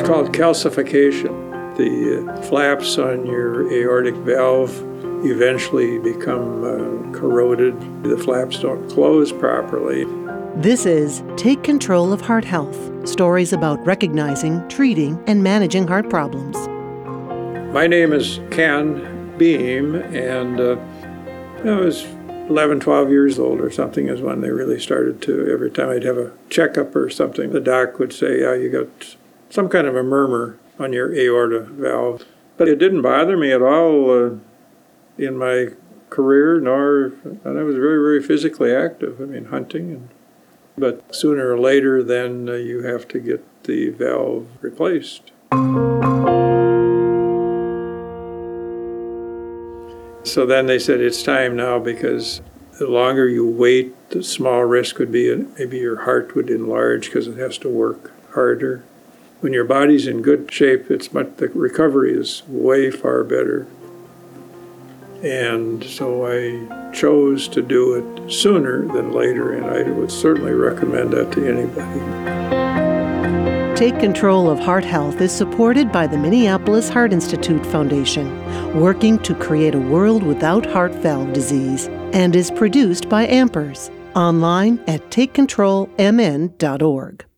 called calcification. The flaps on your aortic valve eventually become corroded. The flaps don't close properly. This is Take Control of Heart Health, stories about recognizing, treating, and managing heart problems. My name is Ken Beam, and I was 11, 12 years old or something is when they really started to, every time I'd have a checkup or something, the doc would say, yeah, you got some kind of a murmur on your aorta valve. But it didn't bother me at all in my career, and I was very, very physically active. Hunting. But sooner or later, then you have to get the valve replaced. So then they said it's time now, because the longer you wait, the small risk would be maybe your heart would enlarge because it has to work harder. When your body's in good shape, the recovery is way far better. And so I chose to do it sooner than later, and I would certainly recommend that to anybody. Take Control of Heart Health is supported by the Minneapolis Heart Institute Foundation, working to create a world without heart valve disease, and is produced by Ampers. Online at takecontrolmn.org.